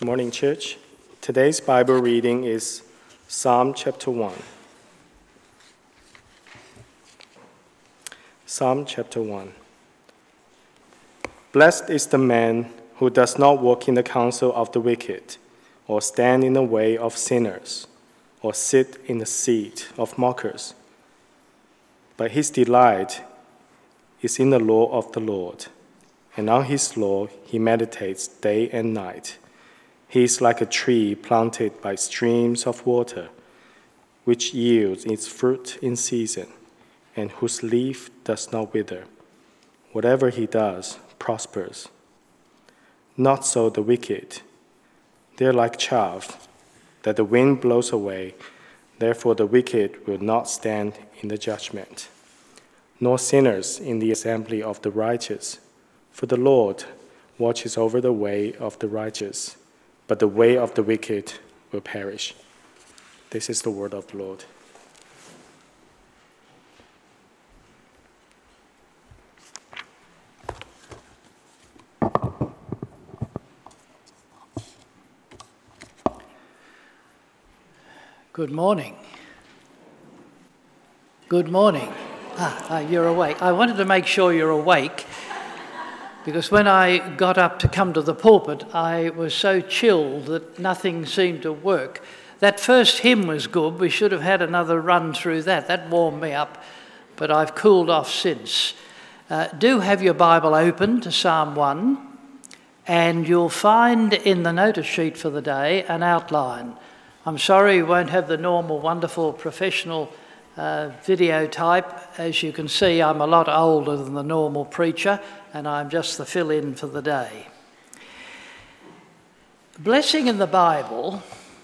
Good morning, church. Today's Bible reading is Psalm chapter 1. Psalm chapter 1. Blessed is the man who does not walk in the counsel of the wicked, or stand in the way of sinners, or sit in the seat of mockers. But his delight is in the law of the Lord, and on his law he meditates day and night. He is like a tree planted by streams of water, which yields its fruit in season, and whose leaf does not wither. Whatever he does prospers. Not so the wicked. They are like chaff that the wind blows away. Therefore the wicked will not stand in the judgment, nor sinners in the assembly of the righteous. For the Lord watches over the way of the righteous, but the way of the wicked will perish. This is the word of the Lord. Good morning. Good morning. You're awake. I wanted to make sure you're awake because when I got up to come to the pulpit, I was so chilled that nothing seemed to work. That first hymn was good. We should have had another run through that. That warmed me up, but I've cooled off since. Do have your Bible open to Psalm 1, and you'll find in the notice sheet for the day an outline. I'm sorry we won't have the normal, wonderful, professional video type. As you can see, I'm a lot older than the normal preacher, and I'm just the fill-in for the day. Blessing in the Bible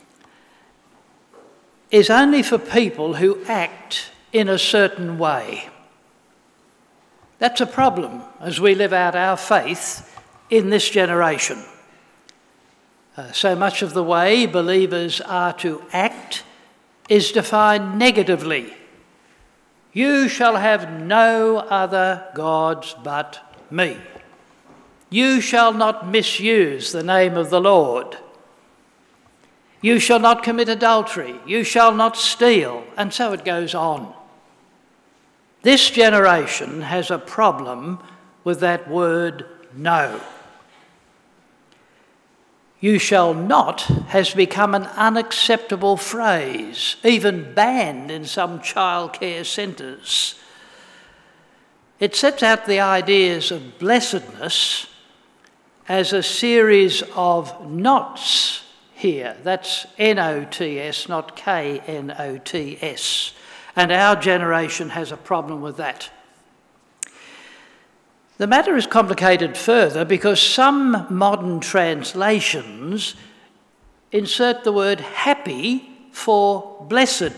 is only for people who act in a certain way. That's a problem as we live out our faith in this generation. So much of the way believers are to act is defined negatively. You shall have no other gods but me. You shall not misuse the name of the Lord. You shall not commit adultery. You shall not steal. And so it goes on. This generation has a problem with that word no. You shall not has become an unacceptable phrase, even banned in some childcare centres. It sets out the ideas of blessedness as a series of nots here. That's N-O-T-S, not K-N-O-T-S. And our generation has a problem with that. The matter is complicated further because some modern translations insert the word happy for blessed.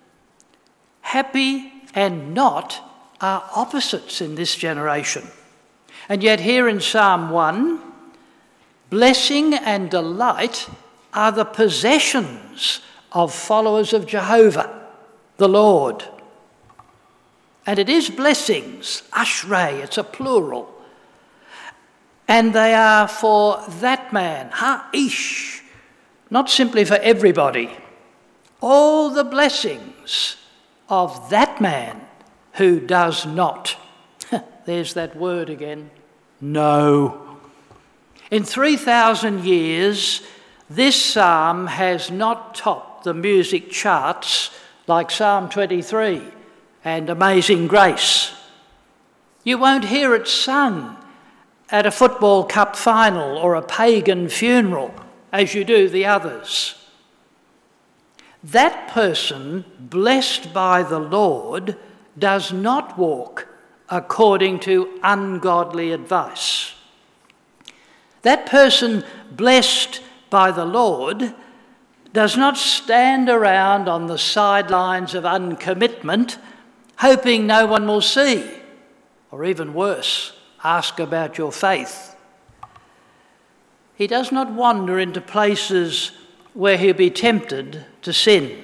Happy and not are opposites in this generation. And yet here in Psalm 1, blessing and delight are the possessions of followers of Jehovah, the Lord. And it is blessings, ashrei, it's a plural. And they are for that man, ha'ish, not simply for everybody. All the blessings of that man who does not. There's that word again, no. In 3,000 years, this psalm has not topped the music charts like Psalm 23. And Amazing Grace. You won't hear it sung at a football cup final or a pagan funeral as you do the others. That person blessed by the Lord does not walk according to ungodly advice. That person blessed by the Lord does not stand around on the sidelines of uncommitment hoping no one will see, or even worse, ask about your faith. He does not wander into places where he'll be tempted to sin.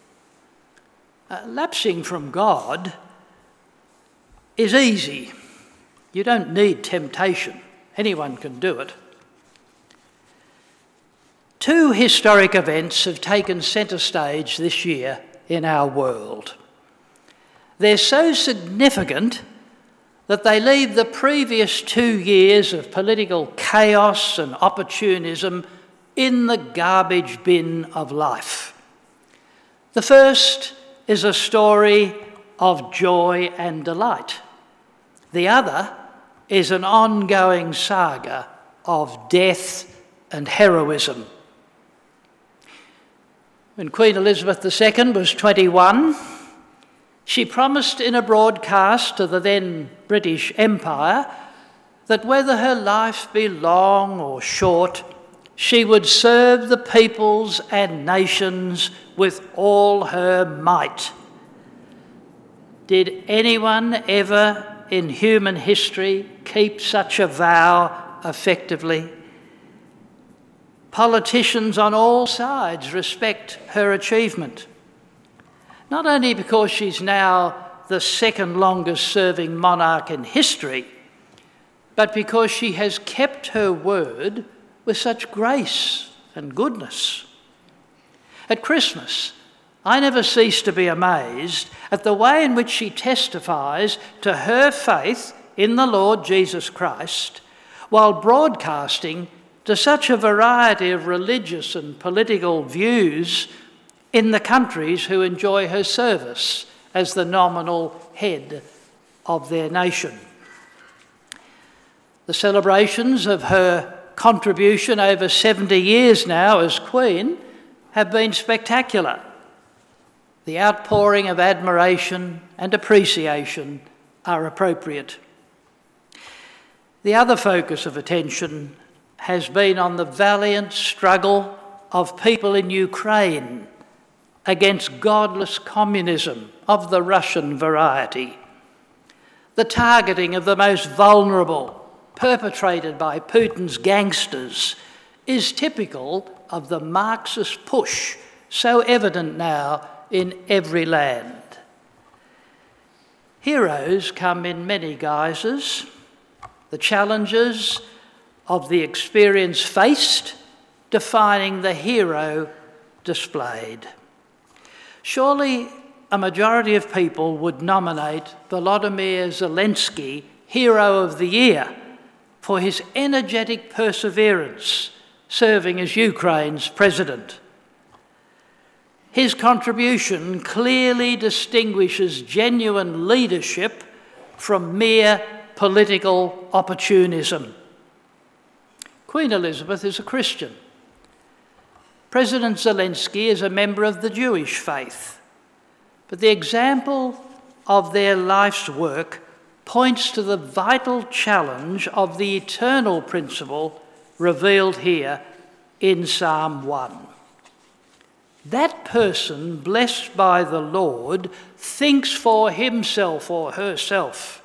Lapsing from God is easy. You don't need temptation. Anyone can do it. Two historic events have taken centre stage this year in our world. They're so significant that they leave the previous 2 years of political chaos and opportunism in the garbage bin of life. The first is a story of joy and delight. The other is an ongoing saga of death and heroism. When Queen Elizabeth II was 21, she promised in a broadcast to the then British Empire that whether her life be long or short, she would serve the peoples and nations with all her might. Did anyone ever in human history keep such a vow effectively? Politicians on all sides respect her achievement, not only because she's now the second longest serving monarch in history, but because she has kept her word with such grace and goodness. At Christmas, I never cease to be amazed at the way in which she testifies to her faith in the Lord Jesus Christ while broadcasting to such a variety of religious and political views in the countries who enjoy her service as the nominal head of their nation. The celebrations of her contribution over 70 years now as Queen have been spectacular. The outpouring of admiration and appreciation are appropriate. The other focus of attention has been on the valiant struggle of people in Ukraine against godless communism of the Russian variety. The targeting of the most vulnerable, perpetrated by Putin's gangsters, is typical of the Marxist push, so evident now in every land. Heroes come in many guises. The challenges of the experience faced, defining the hero displayed. Surely a majority of people would nominate Volodymyr Zelensky Hero of the Year for his energetic perseverance serving as Ukraine's president. His contribution clearly distinguishes genuine leadership from mere political opportunism. Queen Elizabeth is a Christian. President Zelensky is a member of the Jewish faith. But the example of their life's work points to the vital challenge of the eternal principle revealed here in Psalm 1. That person blessed by the Lord thinks for himself or herself.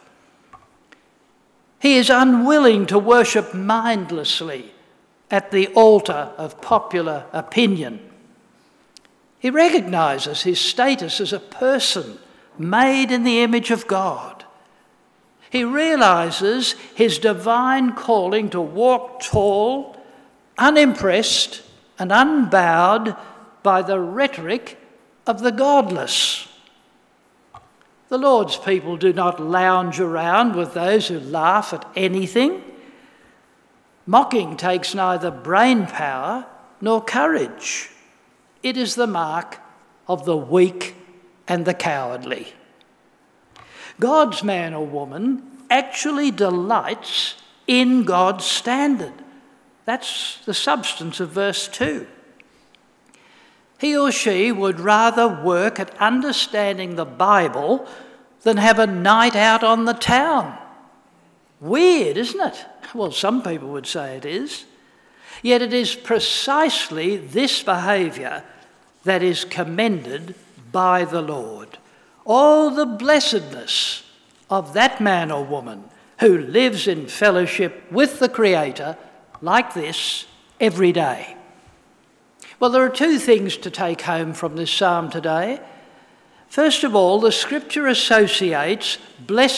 He is unwilling to worship mindlessly at the altar of popular opinion. He recognises his status as a person made in the image of God. He realises his divine calling to walk tall, unimpressed and unbowed by the rhetoric of the godless. The Lord's people do not lounge around with those who laugh at anything. Mocking takes neither brain power nor courage. It is the mark of the weak and the cowardly. God's man or woman actually delights in God's standard. That's the substance of verse 2. He or she would rather work at understanding the Bible than have a night out on the town. Weird, isn't it? Well, some people would say it is. Yet it is precisely this behaviour that is commended by the Lord. All the blessedness of that man or woman who lives in fellowship with the Creator like this every day. Well, there are two things to take home from this psalm today. First of all, the Scripture associates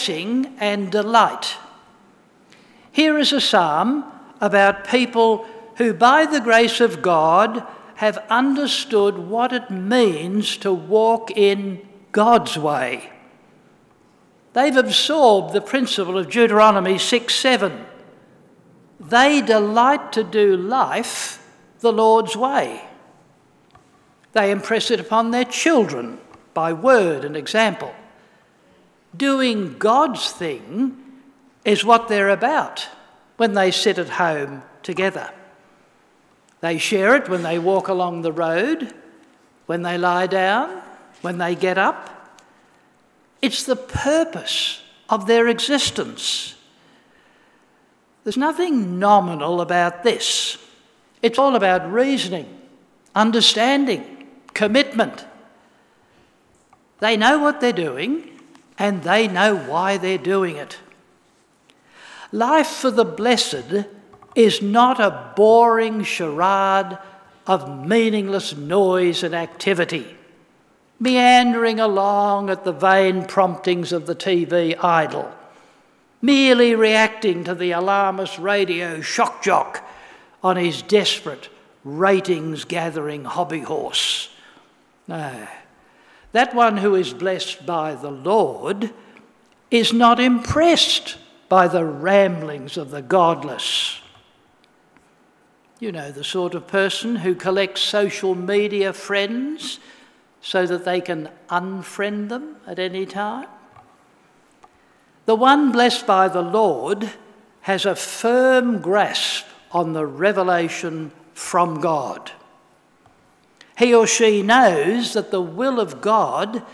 blessing and delight. Here is a psalm about people who by the grace of God have understood what it means to walk in God's way. They've absorbed the principle of Deuteronomy 6:7. They delight to do life the Lord's way. They impress it upon their children by word and example. Doing God's thing is what they're about when they sit at home together. They share it when they walk along the road, when they lie down, when they get up. It's the purpose of their existence. There's nothing nominal about this. It's all about reasoning, understanding, commitment. They know what they're doing and they know why they're doing it. Life for the blessed is not a boring charade of meaningless noise and activity, meandering along at the vain promptings of the TV idol, merely reacting to the alarmist radio shock jock on his desperate ratings-gathering hobby horse. No, that one who is blessed by the Lord is not impressed by the ramblings of the godless. You know, the sort of person who collects social media friends so that they can unfriend them at any time. The one blessed by the Lord has a firm grasp on the revelation from God. He or she knows that the will of God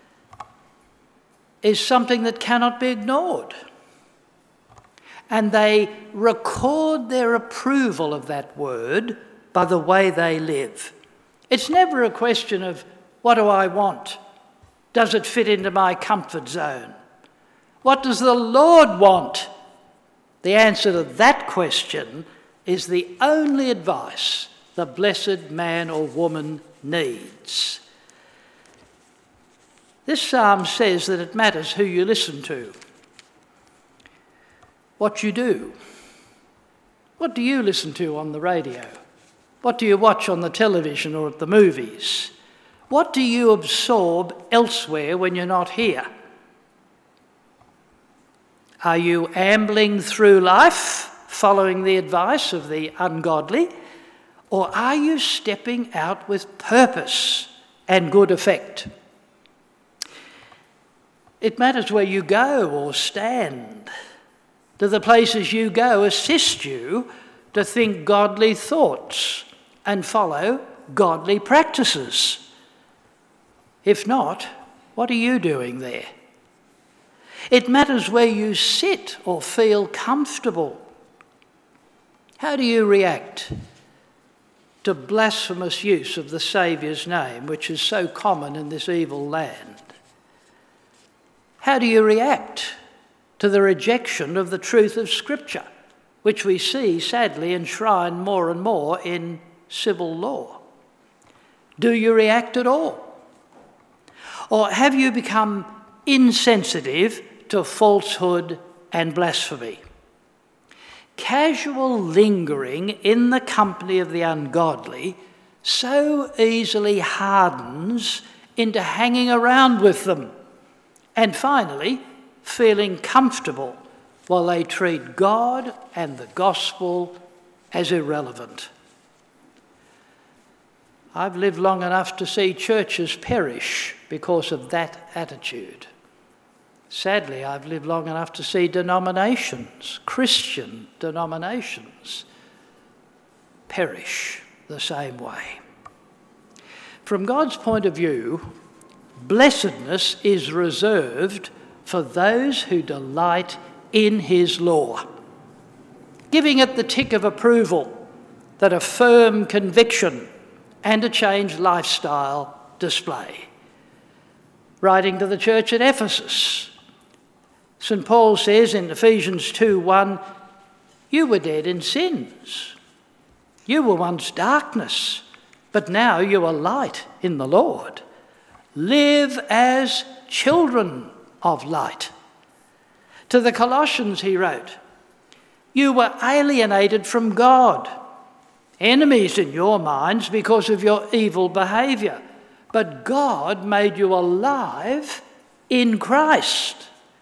is something that cannot be ignored. And they record their approval of that word by the way they live. It's never a question of, what do I want? Does it fit into my comfort zone? What does the Lord want? The answer to that question is the only advice the blessed man or woman needs. This psalm says that it matters who you listen to, what you do. What do you listen to on the radio? What do you watch on the television or at the movies? What do you absorb elsewhere when you're not here? Are you ambling through life, following the advice of the ungodly, or are you stepping out with purpose and good effect? It matters where you go or stand. Do the places you go assist you to think godly thoughts and follow godly practices? If not, what are you doing there? It matters where you sit or feel comfortable. How do you react to blasphemous use of the Saviour's name, which is so common in this evil land? How do you react to the rejection of the truth of Scripture, which we see sadly enshrined more and more in civil law? Do you react at all? Or have you become insensitive to falsehood and blasphemy? Casual lingering in the company of the ungodly so easily hardens into hanging around with them and finally feeling comfortable while they treat God and the gospel as irrelevant. I've lived long enough to see churches perish because of that attitude. Sadly, I've lived long enough to see denominations, Christian denominations, perish the same way. From God's point of view, blessedness is reserved for those who delight in his law, giving it the tick of approval that a firm conviction and a changed lifestyle display. Writing to the church at Ephesus, St. Paul says in Ephesians 2:1, you were dead in sins. You were once darkness, but now you are light in the Lord. Live as children of light. To the Colossians he wrote, you were alienated from God enemies in your minds because of your evil behaviour. But God made you alive in Christ.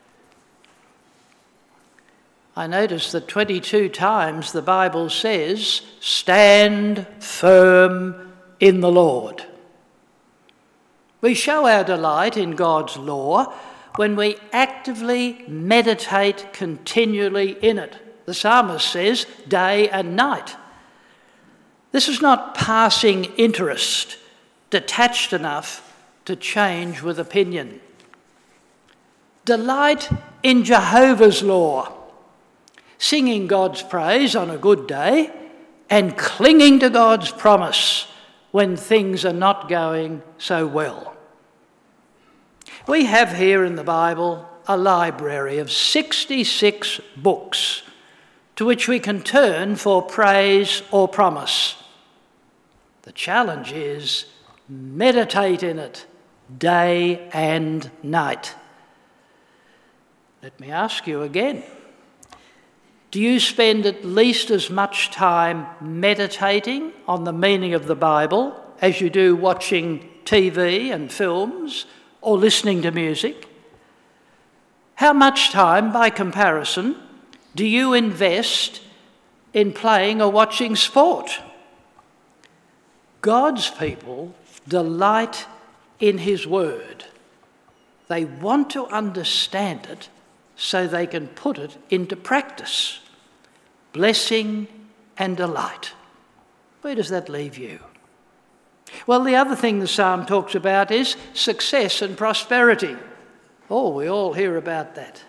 I notice that 22 times the Bible says, stand firm in the Lord. We show our delight in God's law when we actively meditate continually in it. The psalmist says, day and night. This is not passing interest, detached enough to change with opinion. Delight in Jehovah's law, singing God's praise on a good day and clinging to God's promise when things are not going so well. We have here in the Bible a library of 66 books to which we can turn for praise or promise. The challenge is meditate in it day and night. Let me ask you again. Do you spend at least as much time meditating on the meaning of the Bible as you do watching TV and films or listening to music? How much time, by comparison, do you invest in playing or watching sport? God's people delight in His Word. They want to understand it so they can put it into practice. Blessing and delight. Where does that leave you? Well, the other thing the psalm talks about is success and prosperity. Oh, we all hear about that.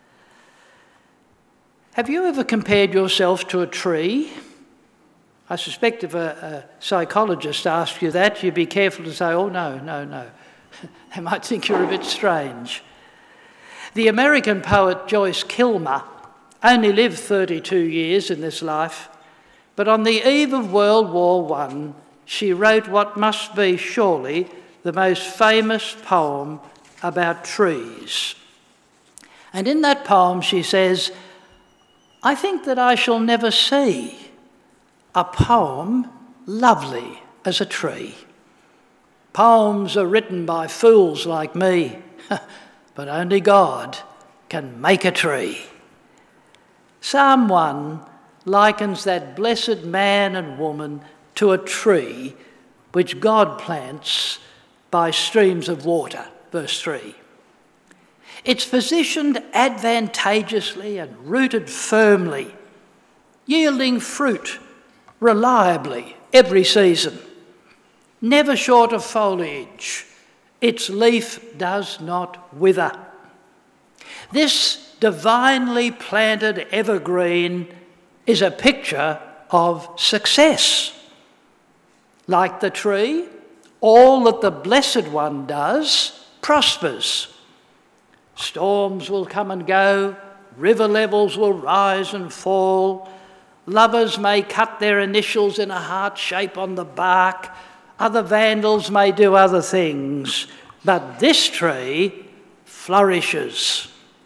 Have you ever compared yourself to a tree? I suspect if a psychologist asked you that, you'd be careful to say, oh, no. They might think you're a bit strange. The American poet Joyce Kilmer only lived 32 years in this life, but on the eve of World War I, she wrote what must be surely the most famous poem about trees. And in that poem she says, I think that I shall never see a poem lovely as a tree. Poems are written by fools like me, but only God can make a tree. Psalm 1 likens that blessed man and woman to a tree which God plants by streams of water, verse 3. It's positioned advantageously and rooted firmly, yielding fruit reliably every season, never short of foliage. Its leaf does not wither. This divinely planted evergreen is a picture of success. Like the tree, all that the Blessed One does prospers. Storms will come and go, river levels will rise and fall, lovers may cut their initials in a heart shape on the bark, other vandals may do other things, but this tree flourishes.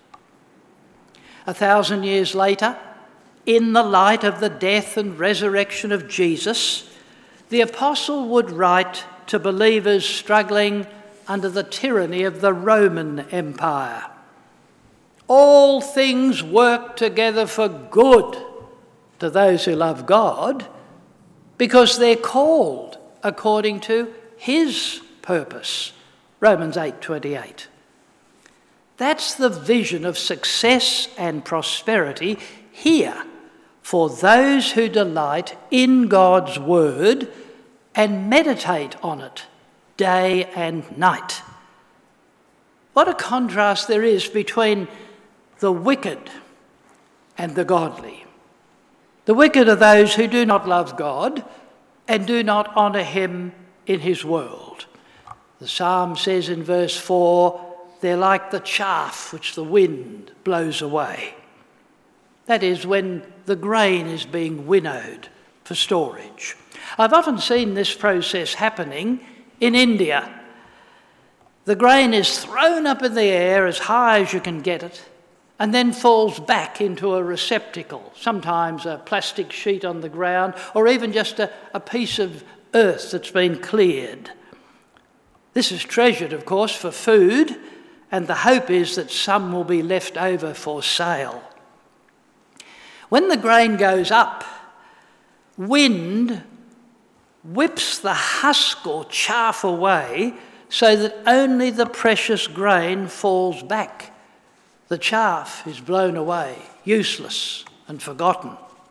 1,000 years later, in the light of the death and resurrection of Jesus, the apostle would write to believers struggling under the tyranny of the Roman Empire. All things work together for good to those who love God because they're called according to His purpose. Romans 8:28. That's the vision of success and prosperity here for those who delight in God's word and meditate on it day and night. What a contrast there is between the wicked and the godly. The wicked are those who do not love God and do not honour Him in His world. The psalm says in verse 4, they're like the chaff which the wind blows away. That is when the grain is being winnowed for storage. I've often seen this process happening in India. The grain is thrown up in the air as high as you can get it, and then falls back into a receptacle, sometimes a plastic sheet on the ground, or even just a piece of earth that's been cleared. This is treasured, of course, for food, and the hope is that some will be left over for sale. When the grain goes up, wind whips the husk or chaff away so that only the precious grain falls back. The chaff is blown away, useless and forgotten.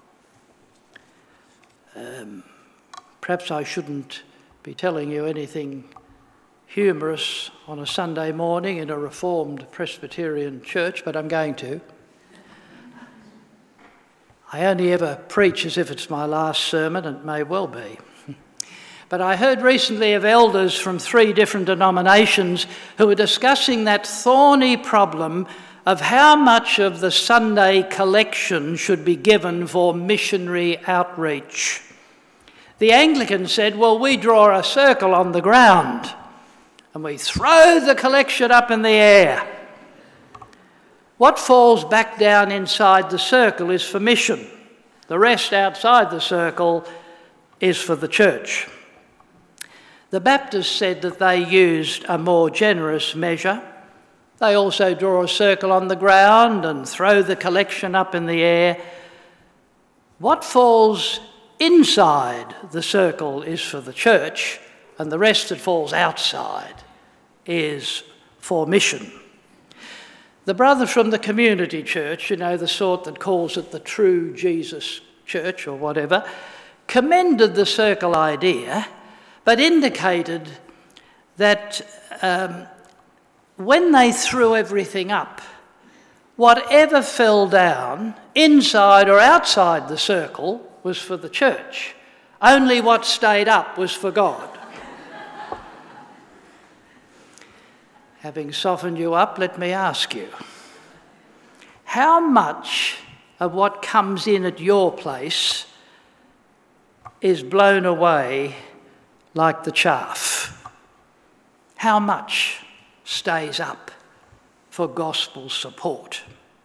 Perhaps I shouldn't be telling you anything humorous on a Sunday morning in a Reformed Presbyterian church, but I'm going to. I only ever preach as if it's my last sermon, and it may well be. But I heard recently of elders from 3 different denominations who were discussing that thorny problem of how much of the Sunday collection should be given for missionary outreach. The Anglican said, well, we draw a circle on the ground and we throw the collection up in the air. What falls back down inside the circle is for mission. The rest outside the circle is for the church. The Baptists said that they used a more generous measure. They also draw a circle on the ground and throw the collection up in the air. What falls inside the circle is for the church, and the rest that falls outside is for mission. The brother from the community church, you know, the sort that calls it the true Jesus church or whatever, commended the circle idea, but indicated that when they threw everything up, whatever fell down, inside or outside the circle, was for the church. Only what stayed up was for God. Having softened you up, let me ask you, how much of what comes in at your place is blown away like the chaff? How much stays up for gospel support?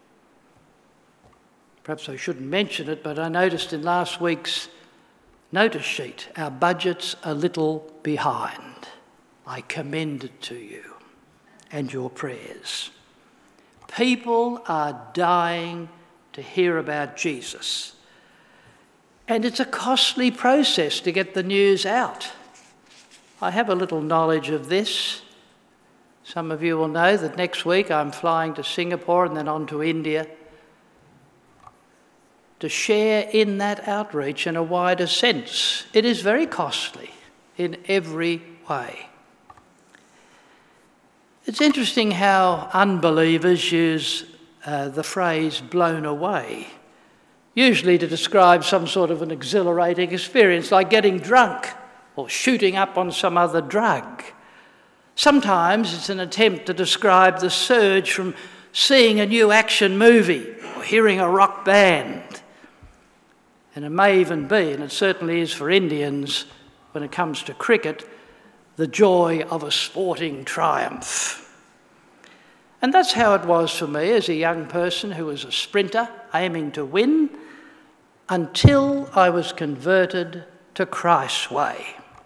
Perhaps I shouldn't mention it, but I noticed in last week's notice sheet, our budget's a little behind. I commend it to you and your prayers. People are dying to hear about Jesus. And it's a costly process to get the news out. I have a little knowledge of this. Some of you will know that next week I'm flying to Singapore and then on to India to share in that outreach in a wider sense. It is very costly in every way. It's interesting how unbelievers use the phrase blown away, usually to describe some sort of an exhilarating experience like getting drunk or shooting up on some other drug. Sometimes it's an attempt to describe the surge from seeing a new action movie or hearing a rock band. And it may even be, and it certainly is for Indians when it comes to cricket, the joy of a sporting triumph. And that's how it was for me as a young person who was a sprinter aiming to win until I was converted to Christ's way.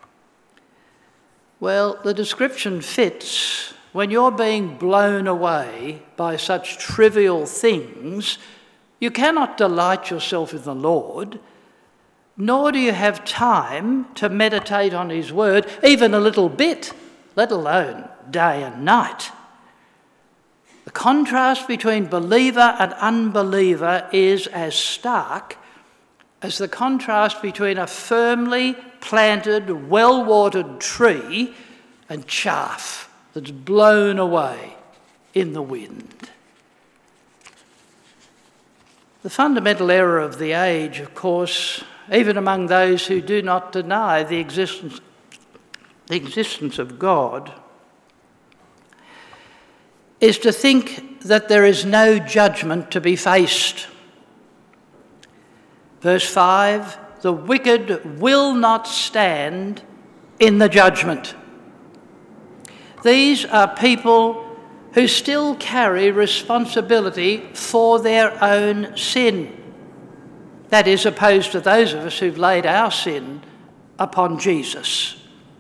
Well, the description fits. When you're being blown away by such trivial things, you cannot delight yourself in the Lord, nor do you have time to meditate on His word, even a little bit, let alone day and night. The contrast between believer and unbeliever is as stark as the contrast between a firmly planted, well-watered tree and chaff that's blown away in the wind. The fundamental error of the age, of course, even among those who do not deny the existence of God, is to think that there is no judgment to be faced. Verse 5, the wicked will not stand in the judgment. These are people who still carry responsibility for their own sin. That is, opposed to those of us who've laid our sin upon Jesus.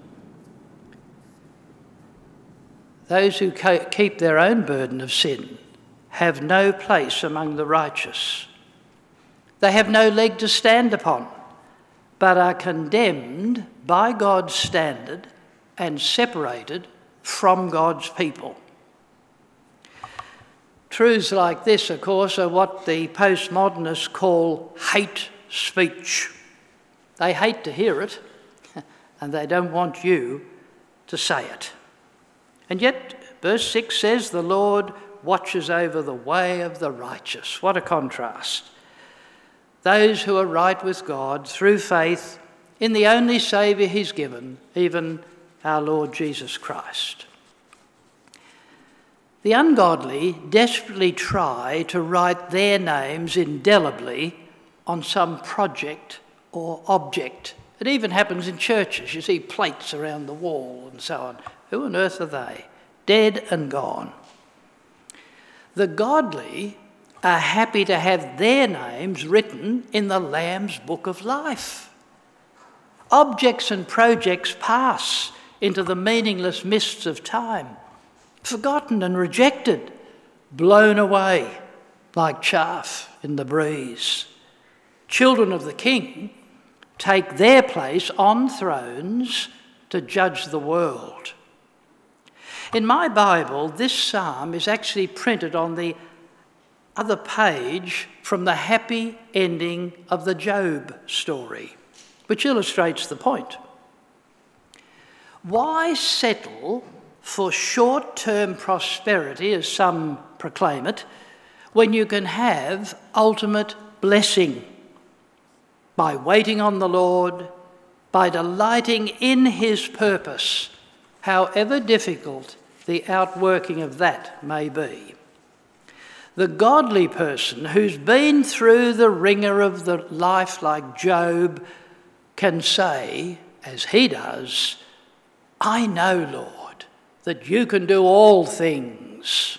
Those who keep their own burden of sin have no place among the righteous. They have no leg to stand upon, but are condemned by God's standard and separated from God's people. Truths like this, of course, are what the postmodernists call hate speech. They hate to hear it, and they don't want you to say it. And yet, verse 6 says, the Lord watches over the way of the righteous. What a contrast. Those who are right with God through faith in the only Saviour he's given, even our Lord Jesus Christ. The ungodly desperately try to write their names indelibly on some project or object. It even happens in churches. You see plates around the wall and so on. Who on earth are they? Dead and gone. The godly are happy to have their names written in the Lamb's book of life. Objects and projects pass into the meaningless mists of time, forgotten and rejected, blown away like chaff in the breeze. Children of the King take their place on thrones to judge the world. In my Bible, this psalm is actually printed on the other page from the happy ending of the Job story, which illustrates the point. Why settle for short-term prosperity, as some proclaim it, when you can have ultimate blessing by waiting on the Lord, by delighting in his purpose, however difficult the outworking of that may be? The godly person who's been through the ringer of the life like Job can say, as he does, I know, Lord, that you can do all things.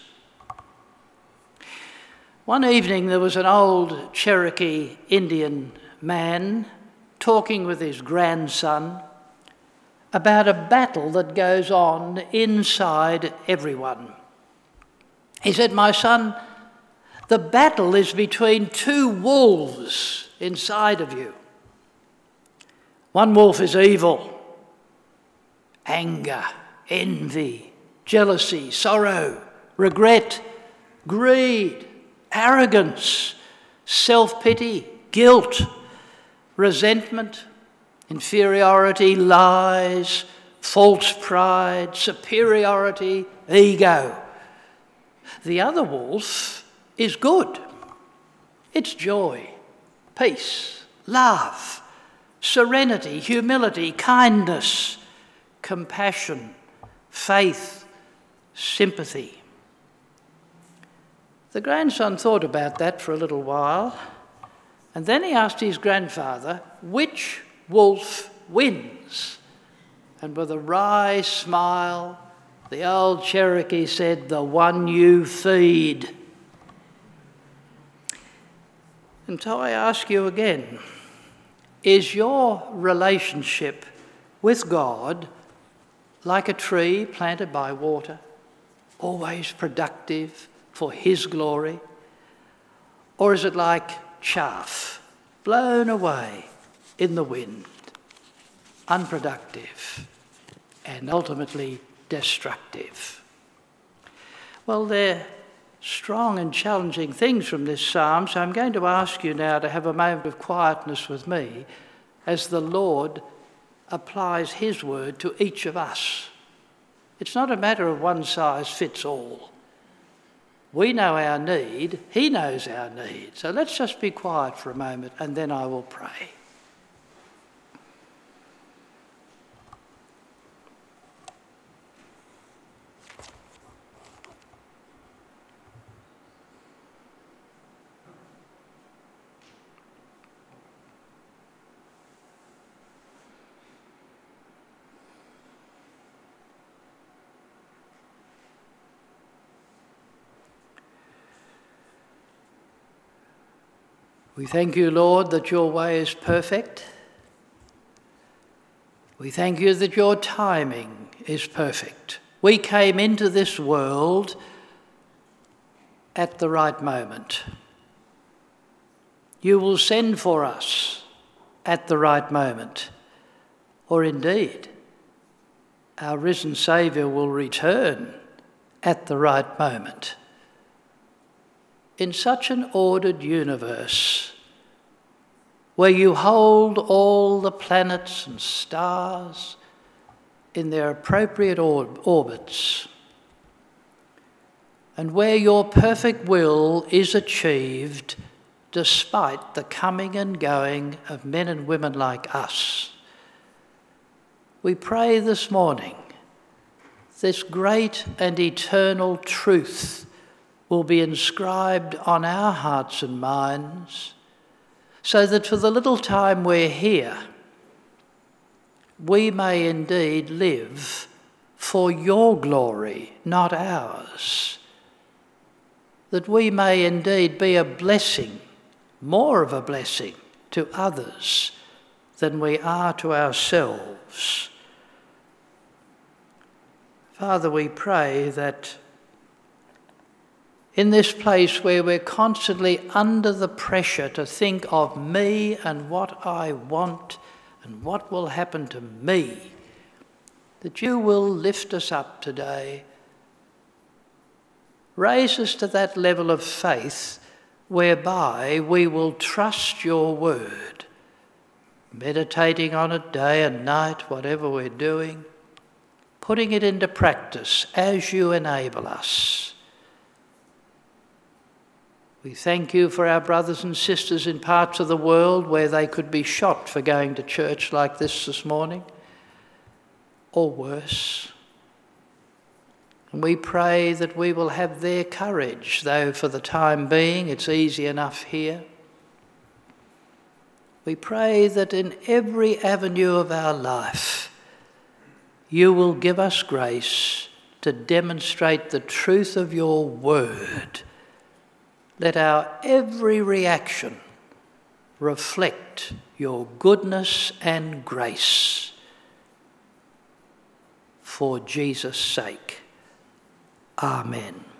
One evening there was an old Cherokee Indian man talking with his grandson about a battle that goes on inside everyone. He said, my son, the battle is between two wolves inside of you. One wolf is evil, anger, envy, jealousy, sorrow, regret, greed, arrogance, self-pity, guilt, resentment, inferiority, lies, false pride, superiority, ego. The other wolf is good. It's joy, peace, love, serenity, humility, kindness, compassion, faith, sympathy. The grandson thought about that for a little while, and then he asked his grandfather, which wolf wins? And with a wry smile, the old Cherokee said, the one you feed. And so I ask you again, is your relationship with God like a tree planted by water, always productive for his glory? Or is it like chaff blown away in the wind, unproductive and ultimately destructive? Well, they're strong and challenging things from this psalm, so I'm going to ask you now to have a moment of quietness with me as the Lord applies his word to each of us. It's not a matter of one size fits all. We know our need, he knows our need. So let's just be quiet for a moment and then I will pray. We thank you, Lord, that your way is perfect. We thank you that your timing is perfect. We came into this world at the right moment. You will send for us at the right moment. Or indeed, our risen Saviour will return at the right moment. In such an ordered universe, where you hold all the planets and stars in their appropriate orbits, and where your perfect will is achieved despite the coming and going of men and women like us, we pray this morning this great and eternal truth will be inscribed on our hearts and minds, so that for the little time we're here, we may indeed live for your glory, not ours. That we may indeed be a blessing, more of a blessing to others than we are to ourselves. Father, we pray that in this place where we're constantly under the pressure to think of me and what I want and what will happen to me, that you will lift us up today. Raise us to that level of faith whereby we will trust your word, meditating on it day and night, whatever we're doing, putting it into practice as you enable us. We thank you for our brothers and sisters in parts of the world where they could be shot for going to church like this morning, or worse. And we pray that we will have their courage, though for the time being it's easy enough here. We pray that in every avenue of our life, you will give us grace to demonstrate the truth of your word. Let our every reaction reflect your goodness and grace. For Jesus' sake. Amen.